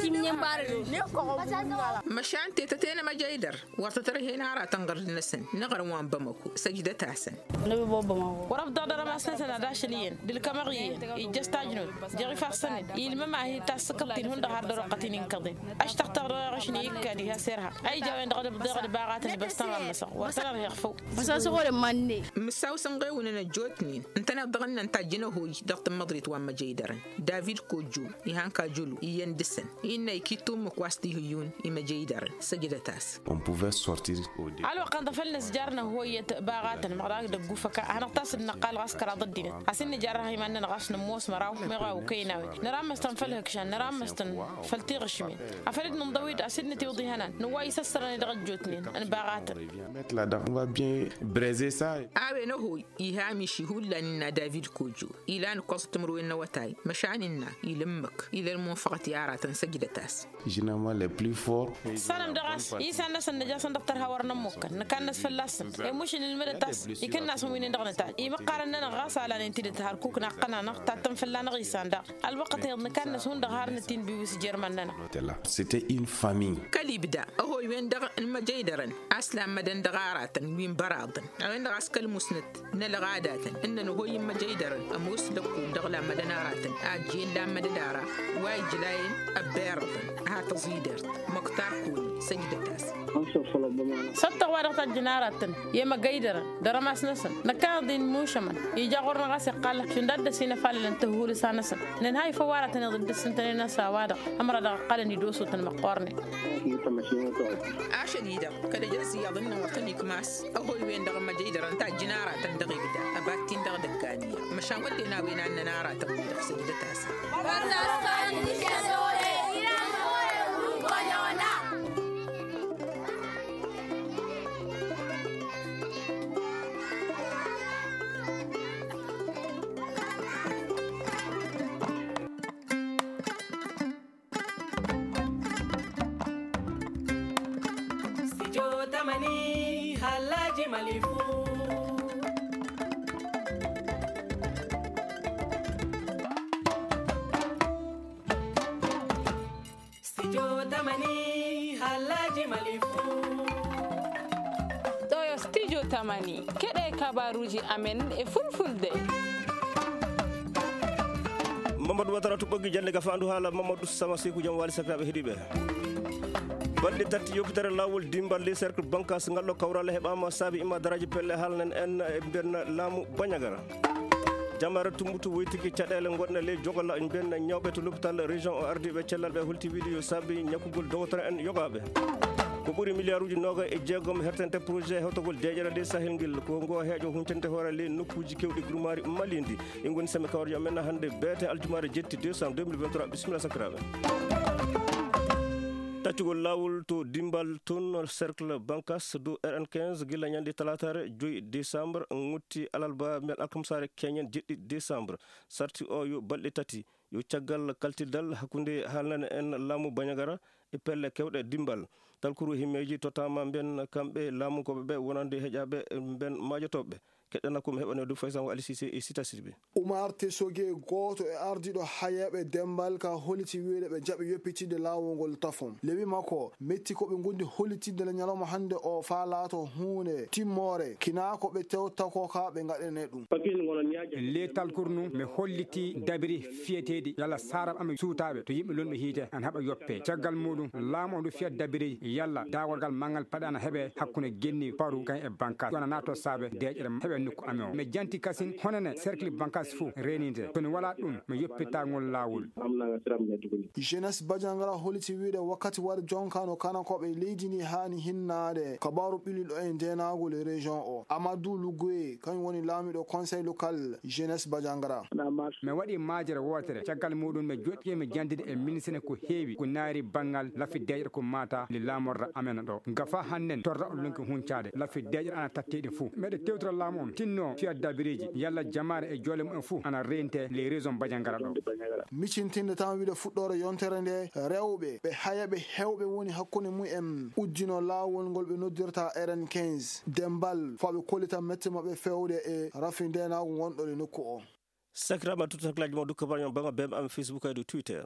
مشان تيتتين ما جايدر وتتري هنا را تنقر النسن نغر وان بمكو سجدة تاسن نبي بابا ورب دار ما سنة داشلين دلكامريين يجستاجنون جري فاصن يلما ما هي تاسكتين هون دهار درقتين ينقضين اشتغل غشني يكادي هسيرها اي جاوين دغ باغات اللي بستان مسا وصل يخفو بس صغور ماني مساو سنغي وننا جوتنين انتنا ضغنا نتاجنا هو ضغط مضريت وما جيدرن دافيد كوجو يهان كاجولو يندسن إنه يكيتو مكواستي هيون إما جيدرن سجدة تاس on pouvait sortir au على وقت دفلنا سجارنا هو يتباغات المغراق دقو فكا أنا اقتصد نقال غاسكرا ضدنا حسين جارها هي ماننا غاش نموس مراو مغاو كيناوي نرام مستنفلها كشان نرام مستنفلتي غشمين أفرد من ضويد أسدنا تيوضي هنا نواي سسرني دغجوتنين أنا باغات mettre là-dedans on va bien braiser ça أنا هو يهامي شهول لأننا دافيد كوجو إلى أن قصت مروينا وتاي مشاننا يلمك إلى المنفقة يارات سجدة تاس généralement les plus forts سلام دغاس يسان نجاس دكتور هاورنا موكا نكان ناس فلاسن مش المدتاس يكن ناس وين دغنتا يمقارننا غاس على انتي تهاركوك نقنا نقطع فلان غيسان دا الوقت كان ناس هون دغار نتين بيوس جرماننا c'était une famille كليبدا هو وين دغ المجيدرن اسلام مدن دغارات وين براضن وين دغاس كلمسنت نلغادات انه هو يمجيدرن اموس دقو دغلا مدنارات اجين لا مددارا واي جلاين ابيرضن هات زيدرت مقطع كوني سجدة تاس صدق ورقة الجنارة يما قيدرا درما سنسن نكان دين موشمن يجا غورنا غاسي قال شندد سينا فال لنتهو لسانسن لان هاي فوارة ضد السنتين ناسا وادا امر دا قال ني دوسو تن مقورني عشديدا كدا جلسي يظن وقتني كماس اقول وين دغ ما جيدرا انت جنارة تندغي بدا اباتين دغ دكانية مشان ودينا وين ان نارا تقول سجدة تاس Studio Tamani kede kabaruji amen e fulfulde Mamadou Watara to boggi jande ga fandu hala Mamadou Sama Seku jam wali sakrabe hidibe balde tatti yopitere lawol dimbalde cercle bankas ngallo kawrala hebama sabi imma daraji pelle halnen en e benna lamu Bagnagara jamara tumbutu woytiki cadele gonde le jogola en benna nyawbe to l'hôpital région o ardibe cellalbe hulti video sabi nyakugol docteur en yogabe ko ɓuri milliarduji noga e jeegom hertante projet hewtogol deƴere de sahel ngel ko ngo heeƴo huntente hoore le nokkuji kewɗi grumari malindi e goni sami kawrjo amen hande beete aljumare jetti décembre 2023 bisimilla sakiraɓe taccugol lawol to dimbal toon cercle bankas do RN15 gila ñande talatare 5 décembre ngutti alalba mel alkamsare keñen jeɗɗi décembre sarti o yo balɗe tati yo caggal kaltidal hakkunde haalnane en laamu Bagnagara e pelle kewɗe dimbal talkuru himmeji totama ben kamɓe laamukoɓe ɓe wonande heƴaɓe ben majotoɓe keɗɗana komi heɓane du faysango Ali Cissé e Sita Sidibé Oumar Tessogue goto e ardiɗo hayeɓe dembal ka holiti wiide ɓe jaɓi yoppitide lawol ngol tafon lewi makko metti koɓe gondi holitidde le ñalawma hande o fa laato hunde timmore kina ko ɓe tewta ko ka ɓe gaɗene ɗum le talkurnu mi holliti dabiri fiyetedi yalla sarab ami suutaɓe to yimɓe lonɓe hiite an haɓa yoppe caggal muɗum laamu o ndu fiyat dabiri yalla dawolgal mangal paɗana heɓe hakkude genni paru kan e bankas wana nato saabe deƴere heɓe nokku amen o mi janti kasin honene cercle bankas fou renide kono wala ɗum mi yoppitagol lawol jeunesse Bagnagara holiti wiide wakkati waɗi jonkano kanakoɓe leydi ni hani hinnade kabaru ɓiliɗo e ndenagol e région o Amadou Lougoye kañum woni laamiɗo conseil local jeunesse Bagnagara mi waɗi majere wotere caggal muɗum mi joɗɗi mi jandide e ministre ko heewi ko naari banggal lafi deƴƴere ko mata li lamorra amen ɗo gafa hannen torra o lonki huncade lafi deƴƴere ana tatteɗe fou meɗe tewtora laamu on tinno fiyat dabiriji yalla jamare e joole mum fou ana rente les raisons Bagnagara ɗo micintinde tan wiide fuɗɗore yontere nde rewɓe ɓe hayaɓe hewɓe woni hakkude mumen uddino lawol ngol ɓe noddirta RN15 dembal faɓe kollita mette mabɓe fewde e rafi ndenago gonɗo e nokku o sakirama tout saklaji mo dukka baño banga bem am Facebook e Twitter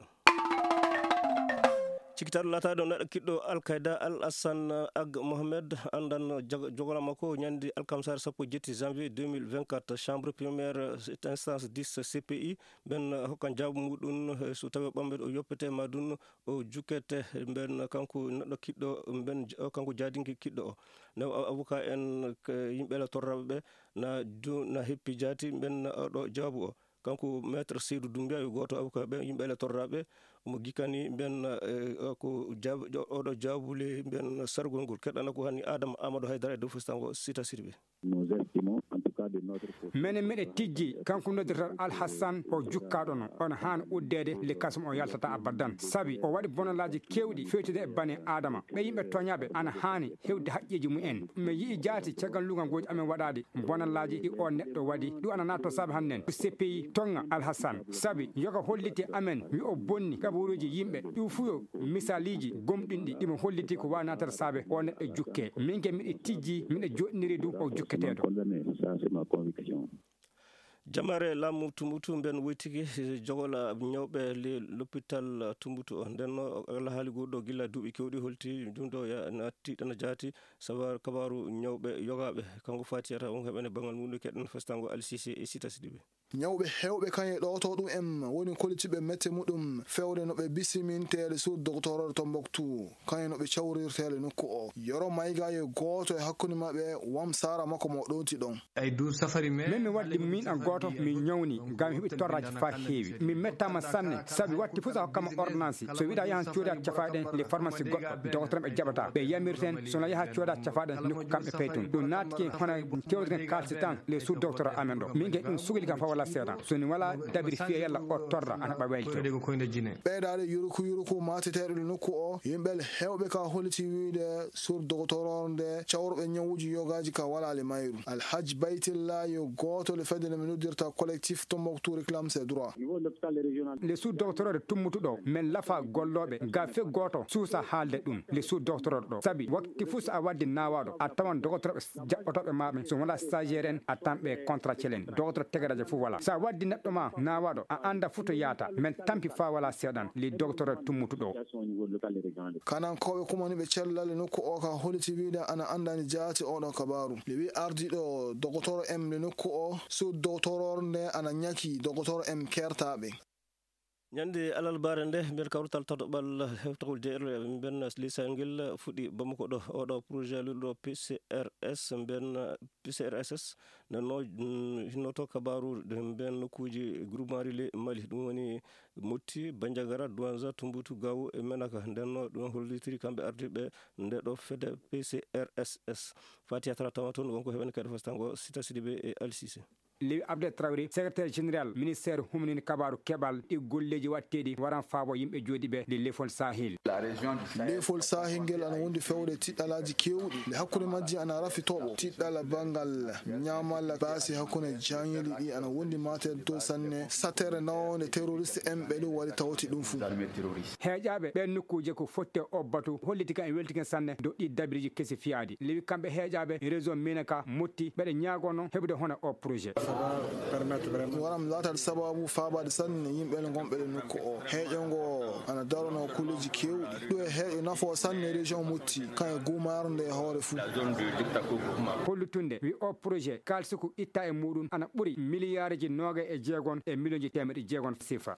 cikitaɗo lataɗo neɗɗo kiɗɗo Al-Qaida Al Hassan Ag Mohamed andan jogola makko ñande alkamsare sappo jetti janvier 2024 chambre première instance 10 CPI ben hokkan jaabu muɗum so tawi ɓamɓe o yoppete madun o jukkete ben kanko neɗɗo kiɗɗo ben kanko jaadinki kiɗɗo o ne avocat en yimɓe torraɓe ɓe na heppi jaati ben ɗo jaabu o kanko maître Seydou Doumbia yo goto avocat ɓe yimɓe torraɓe mo gikani ben ko oɗo jaabule ben sargol ngol keɗɗana ko hani Adama Amadou Haydara e dow fustango Sita Sidibé mene meɗe tijji kanko noddirta Al Hassan o jukkaɗo no on han uddede le kasum o yaltata abadan sabi o waɗi bonalaji kewɗi fewtude e bani Adama ɓe yimɓe toñaɓe ana hani hewde haqqeji mumen mi yii jaati caggal lugal goji amen waɗade bonalaji ɗi o neɗɗo waɗi ɗum ana natto saabi hannen CPI tonga Al Hassan sabi yoga holliti amen wi o bonni kabaruji yimɓe ɗi fuyo misaliji gomɗinɗi ɗimo holliti ko wawi natata saabe o neɗɗo jukke min ke miɗe tijji miɗe joɗiniri du o jukketeɗo jamare lamu Tumbutu ben woytiki jogola ñawɓe le l'hôpital Tumbutu o ndenno Allah haali goɗɗo gilla duuɓi kewɗi holti ɗum ɗo natti ɗana jaati sabar kabaru ñawɓe yogaɓe kanko fatiyata on heɓene bangal muɗum keɗen festango Ali Cissé e Sita Sidibé nyawɓe hewɓe kanye ɗoto ɗum em woni kolitiɓe mette muɗum fewde no ɓe bisimintele sur doctorore Tombouctou kanye no ɓe cawrirtele nokku o yoro mayga ye goto e hakkude maɓɓe wam sara makko mo ɗoti ɗon ay du safari men mi waddi min an goto mi ñawni ngam heɓi torraji fa heewi mi mettama sanne sabi watti fusa hokkama ordonnance so wiɗa yahan cooda cafaɗen les pharmacie goɗɗo docteur ɓe jaɓata ɓe yamirten sono yaha cooda cafaɗen nokku kamɓe peytun ɗum naatiki hono kewdeten kalsi tan les sous docteur amen ɗo min gue ɗum sugli kam fa walla seeɗa soni wala dabiri fiya yalla o torra ana heɓa waylito koyde jine ɓeydade yuruku matiteɗo nokku o yimɓe hewɓe ka holiti wiide sur docteur nde cawruɓe ñawuji yogaji ka walale mayru alhaji baytilla yo goto le fedde mi noddirta collectif Tombouctou réclame ses droits les sous docteur de tummutuɗo men lafa golloɓe ga fe goto suusa haalde ɗum les sous docteur ɗo sabi wakti fuu so a waddi nawaɗo a tawan docteur jaɓɓotoɓe maɓe so wona stagiaire en a tanɓe contrat celen docteur tegadaje fuu wala sa waddi neɗɗo ma nawaɗo a anda fuu to yaata men tampi fa wala seeɗan les docteur tummutuɗo kanankoɓe kumaniɓe cellal nokku o ka holiti wiide ana andani jaati oɗo kabaru le wi ardiɗo docteur m le nokku o so docteur nde ana ñaki docteur m kertaɓe ñande alalbare nde mbiyen kawrutal tadoɓal hewtagol jeeɗo mbiyen lisayel ngel fuɗɗi bamako ɗo oɗo projet lulɗo PCRS mbiyen PCRSS nanno hinnoto kabaru mbiyen nokkuji groupement relais Mali ɗum woni Motti Bandiagara Douanza Tombouctou Gao e Menaka ndenno ɗum hollitiri kamɓe ardiɓe nde ɗo fedde PCRSS Fatia Tara tawa toon wonko heɓani kadi fastango Sita Sidibé e Ali Cissé Lewi Abdel Traoré secrétaire général ministère humnini kabaru keɓal ɗi golleji watteɗi waran faabo yimɓe jooɗi ɓe le lefol sahel lefol sahel ngel ana wondi fewde tiɗɗalaji kewɗi le hakkude majji ana rafitoɓo tiɗɗala bangal ñamalla baasi hakkude jañeli ɗi ana wondi matel to sanne satere nawde terroriste en ɓe ɗo waɗi tawti ɗum fuu heeƴaɓe ɓen nokkuje ko fotte obbatu holliti kan e weltiken sanne dow ɗi dabiriji kesi fiyadi lewi kamɓe heeƴaɓe réseau Menaka Motti ɓeɗe ñagono heɓude hono o projet waram latal sababu faabade sanne yimɓe gonɓe nokku o heeƴongo ana darono kulleji kewɗi ɗo e heeƴo nafo sanne région Motti kan e gumaro nde hoore fuu hollutunde wi o projet kalsiku itta e muɗum ana ɓuuri milliard ji 26 e million ji 600 sifa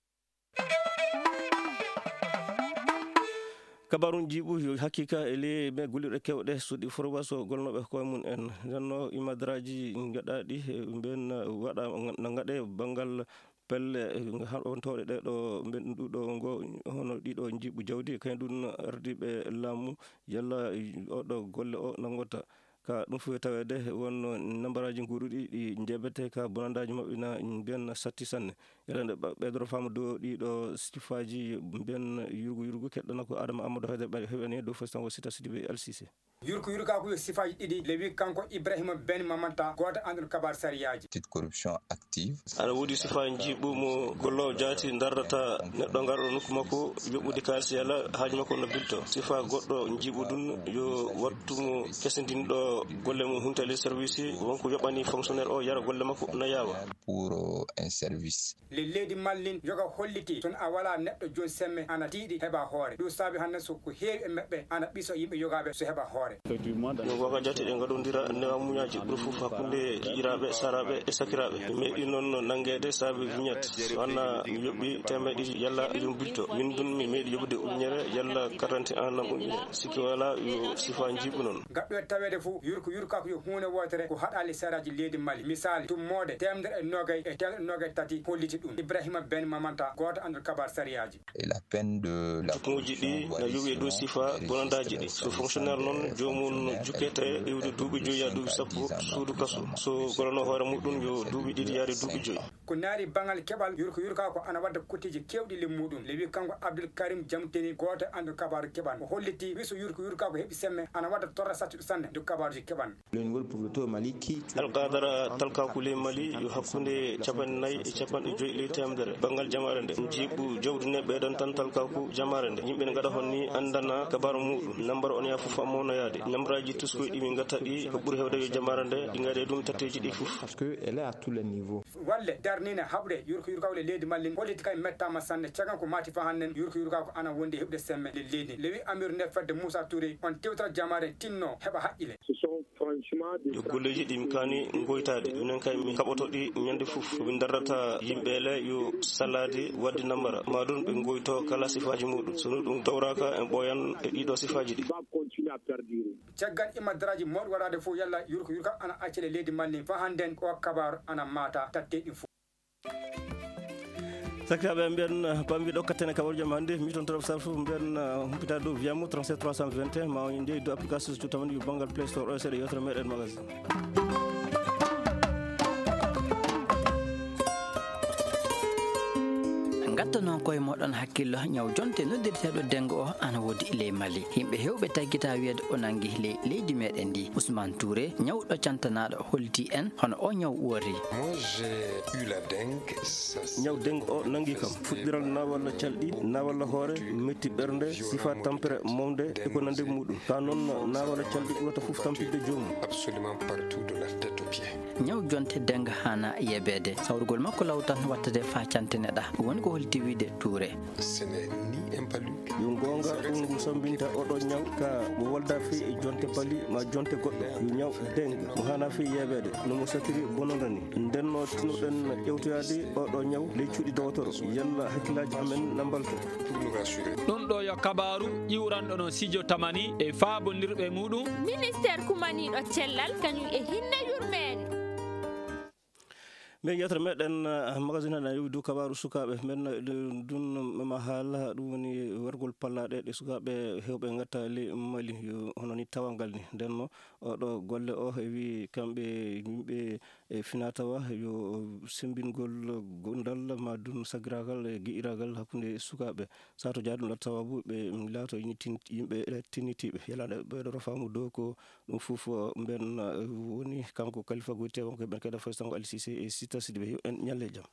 kabaru jiiɓu yo hakkika e ley ɓe golliɗo kewɗe suuɗi formation golnoɓe koye mum en nenno imadraji gaɗaɗi ɓen waɗa no gaɗe banggal pelle wontoɗe ɗe ɗo mben ɗuɗo ngo hono ɗiɗo jiiɓu jawdi kañ ɗum ardiɓe laamu yalla oɗo golle o no gotta ka ɗum fof tawede wonno nambaraji nguruɗi ɗi jeɓete ka bonandaji mabɓe na mbiyen satti sanne yalande ɓeydoro fama dow ɗiɗo sifaji mbiyen yurgu keɗɗona ko Adama Amadou heɓani dow fastango Sita Sidibé Ali Cissé yurgu ka ko sifaji ɗiɗi le wi kanko Ibrahima Ben Mamanta goto andol kabar sariyaji petite corruption active ana woodi sifaji jiiɓu mo gollowo jaati dardata neɗɗo garɗo nokku makko yoɓɓude kalisi yalla haaji makko no bilto sifa goɗɗo jiiɓu ɗum yo wattumo kesdinɗo golle mum huntale service wonko yoɓani fonctionnaire o yara golle makko no yawa pour un service le leydi mallin yoga holliti ton a wala neɗɗo joni semme ana tiiɗi heɓa hoore ɗum saabi hannde so ko heewi e maɓɓe ana ɓiso yimɓe yogaɓe so heɓa hoore no goga jati ɗe gaɗodira newa muñaji ɓuuri fof hakkude iraɓe saraɓe e sakiraɓe meeɗi noon nanguede saabi vignette wanna mi yoɓɓi temeɗɗi yalla ɗum bilto min dun mi meeɗi yoɓude ujunere yalla 41 nam ujunere sikki wala yo sifa jiiɓu noon gaɗɗo e tawede fo yurka ko yo hunde wotere ko haɗali saraji leydi Mali misali tummode 190 holliti ɗum Ibrahima Ben Mamanta goto andol kabar sariyaji et la peine de la tukuji ɗi na yowi dow sifa bonandaji ɗi so fonctionnaire noon jomum jukkete iwde duuɓi joyi ya duuɓi sappo suudu kaso so golono hoore muɗum yo duuɓi ɗiɗi yaade duuɓi joyi ko naari bangal keɓal yurka ko ana wadda kottiji kewɗi le muɗum le wi kanko Abdoul Karim Jamteni goto andol kabaru keɓan o holliti wiso yurka ko heeɓi semme ana wadda torra sattuɗo sanne do kabaruji keɓan alqadara talkakule Mali yo hakkude 4 e 5 ley temedere bangal jamare nde jiiɓu jawdi ne ɓeɗon tan talkaku jamare nde yimɓe ne gaɗa honni andana kabaru muɗum nambar on ya fof ammono yaade nambaraji tuskoy ɗi min gatta ɗi ko ɓuuri hewde yo jamare nde ɗi gaɗe ɗum tatteji ɗi fof parce que elle est à tous les niveaux walle darnina haɓre yurkawle leydi mallin politique en mettama sanne cagan ko mati fa hannen yurka ko ana wonde heɓde semme le leydi lewi amir nefedde Moussa Touré on tewtata jamare tinno heɓa haqqile golleji ɗi kani goytade minen kay mi kaɓotoɗi ñande fof min darrata yimɓele yo salade wadde namara maɗum ɓe goyto kala sifaji muɗum sono ɗum tawraka en ɓoyan e ɗiɗo sifaji ɗi caggal imadaraji moɗo waɗade fof yalla yurka ana accele leydi mallin fa handen o kabaru ana mata tatte ɗin fof sakiraɓe mbiyen pammi ɗokkatene kaɓol jam hannde mi toon torop sar fof mbiyen humpitade dow wiyamo 37 321 ma ndeyi dow application so tamani yo banggal play store o seeɗa yewtere meɗen magasin gatta noon koye moɗon hakkillo ñaw jonte noddirteɗo dengo o ana woodi ley Mali yimɓe hewɓe taggita wiyede o nangi leydi meɗen ndi Ousmane Touré ñawɗo cantanaɗo holti en hono o ñaw woori. Moi j'ai eu la dengue. ñaw dengue o nangi kam fuɗɗiral na walla calɗi na walla hoore metti ɓernde sifa tampere momde e ko nande muɗum ka noon na walla calɗi ɓurata fof tampidde joomum. Absolument partout de la tête aux pieds. ñaw jonte dengue hana yebede sawrugol makko lawtan wattade fa cantineɗa woni ko holti wiide Touré. Ce n'est ni un palu. yo gonga ɗum ngu sambinta oɗo ñaw ka mo walda fi e jonte pali ma jonte goɗɗo yo ñaw dengue mo hana fi yebede nomo satiri bonondani ndenno tinuɗen ƴewtoyade oɗo ñaw ley cuuɗi dowtoro yalla hakkillaji amen nambalto pour nous rassurer. ɗum ɗo yo kabaru ƴiwranɗo no Studio Tamani e faabondirɓe muɗum ministére kumaniɗo cellal kañum e hinne yurmede min yewtere meɗen magasin haɗa yowi dow kabaru sukaɓe men ɗum ma haala ɗum woni wargol pallaɗe ɗe sukaɓe hewɓe gatta ley Mali yo hono ni tawalngal ni nden no oɗo golle o e wi kamɓe yimɓe e finatawa yo sembingol gondal ma dun sagiragal e gui'iragal hakkude sukaɓe sato jaa ɗum ɗo sababu ɓe laato yimɓe tinnitiɓe yalaɗe ɓeɗo rofamu dow ko ɗum fof mben woni kanko Khalifa Goïté wonko heɓen kede fostango Ali Cissé e Sita Sidibé yo en ñalle jaam.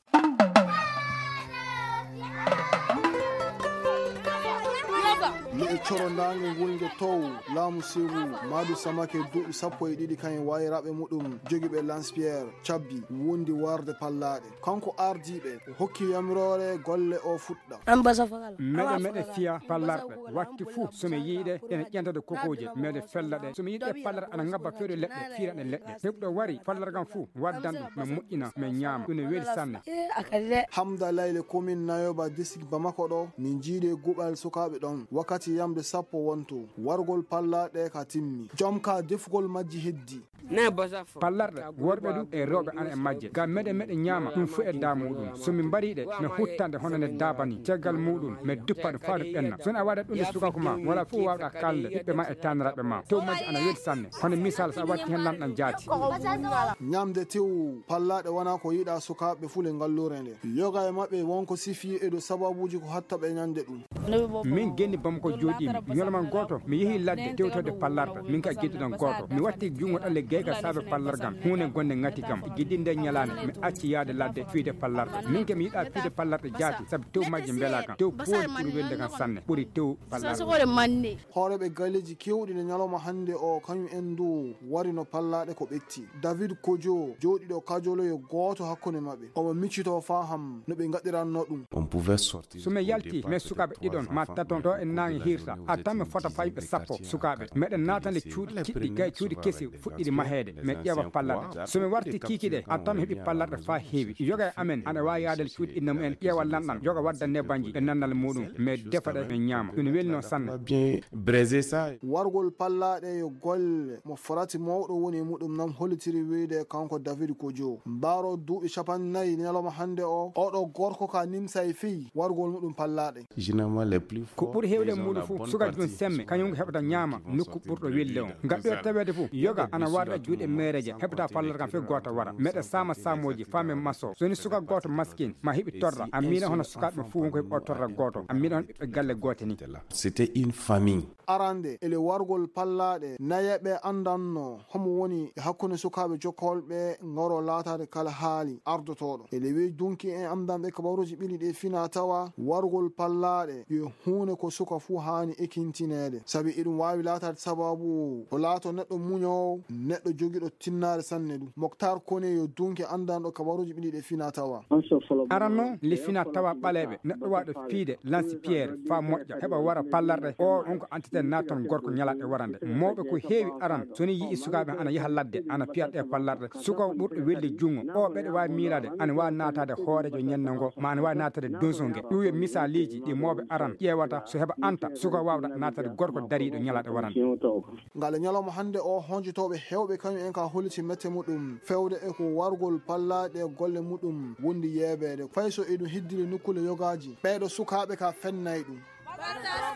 le e corondange wulnge tow laamu siru Madou Samake duuɓi 12 kayen wayiraɓe muɗum jogiɓe Lance-Pierre cabbi wondi warde pallaɗe kanko ardiɓe hokki yamirore golle o fuɗɗa meɗe fiya pallarɓe watti fuu somi yiiɗe ene ƴentade kokoje meɗe fellaɗe somi yiiɗe pallar ana ngabba fewde leɗɗe firaɗe leɗɗe heɓɗo wari fallargam fuu waddan ɗum mi moƴƴina mi ñaama ɗum ne weeli sanne Hamda Layle commune Nayoba district Bamako ɗo min jiiɗe guɓal sukaɓe ɗon wakkati yamde 10 wonto wargol pallaɗe ka timmi jomka defugol majji heddi pallarɗe worɓe ɗum e rewɓe ana e majje gam meɗe ñaama ɗum fu e da muɗum somi mbariɗe mi huttande hono ne dabani caggal muɗum mi duppaɗe faade ɓenna sono a waɗat ɗum e sukako ma wala fof wawɗa kalde ɓiɓɓe ma e taniraɓe ma tew majji ana weeli sanne hono misal so a watti hen lamɗam jaati ñamde tew pallaɗe wona ko yiiɗa sukaɓe fule ngallure nde yoga e mabɓe wonko sifi e do sababuji ko hattaɓe ñande ɗum min genni Bamako joɗimi ñoloman goto mi yeehi ladde tewtode pallarɗe min ka guiddiɗon goto mi watti jungo ɗalle gayga saabe pallargam hunde gonde ngati kam guiddinde ñalane mi acci yaade ladde fiide pallarɗe min ke mi yiiɗa fiide pallarɗe jaati saabu tew majje beela kam tew pooli ɓuuri welde kam sanne ɓuuri tew pallarɗe hooreɓe galleji kewɗi nde ñalawma hande o kañum en du warino pallaɗe ko ɓetti David Kodjo joɗiɗo kajoloyo goto hakkude mabɓe omo miccito faham no ɓe gaɗiranno ɗum somi yalti mais sukaɓe ɗiɗon ma taton ɗo en nangi hirta a tan mi fota fayɓe 10 sukaɓe meɗen natande cuuɗi kiɗɗi gay cuuɗi kesi fuɗɗiɗi mahede mi ƴeewa pallarɗe somi warti kikiɗe a tan mi heeɓi pallarɗe fa heewi yoga e amen ana wawi yaadel cuuɗi inna mumen ƴeewa lanɗam yoga wadda nebanji e nannal muɗum mais defaɗe ɓe ñaama ɗum welli noon sanne wargol pallaɗe yo golle mo farati mawɗo woni muɗum nam hollitiri wiide kanko David Kodjo mbaro duuɓi 54 ñalawma hande o oɗo gorko ka nimsa e feyi wargol muɗum pallaɗe ko ɓuuri hewde muɗum fof sukaji ɗum semme kañum heɓata ñaama nokku ɓurɗo welde o gaɗɗo tawede fof yoga ana waɗa juuɗe mereje heɓata pallar kam fe goto wara meɗe sama samoji fami maso soni suka goto maskin ma heeɓi torra a mina hono sukaɓe fof wonko heeɓi o torra goto a mina hono ɓiɓɓe galle gote ni c'était une famille arande ele wargol pallaɗe nayeɓe andanno homo woni e hakkude sukaɓe jokkolɓe ngaro latade kala haali ardotoɗo ele wi dunki en amdanɓe kabaruji ɓili ɗe fina tawa wargol pallaɗe yo hunde ko suka fu hani ekintinede saabi iɗum wawi latade sababu o laato neɗɗo muñowo neɗɗo neɗɗo jogiɗo tinnare sanne ɗum Moktar Kone yo dunke andanɗo kabaruji ɓiɗiɗe fina tawa aran noon li fina tawa ɓaleɓe neɗɗo waɗo fiide lansi pierre fa moƴƴa heɓa wara pallarɗe o ɗon ko entité naton gorko ñalaɗe warande mawɓe ko heewi aran soni yii sukaɓe ana yaha ladde ana piyat e pallarɗe sukaw ɓurɗo welli jungo o ɓeɗe wawi miilade ana wawi natade hoorejo ñande ngo ma ana wawi natade donso ngue ɗum yo misaliji ɗi mawɓe aran ƴewata so heɓa anta sukaw wawɗa natade gorko dariɗo ñalaɗe warande ngala ñalawma hande o honjotoɓe hewɓe kañum en ka holliti mette muɗum fewde e ko wargol pallaɗe golle muɗum wondi yeɓede fayso eɗum hiddiri nukkule yogaji ɓeɗo sukaɓe ka fennay ɗum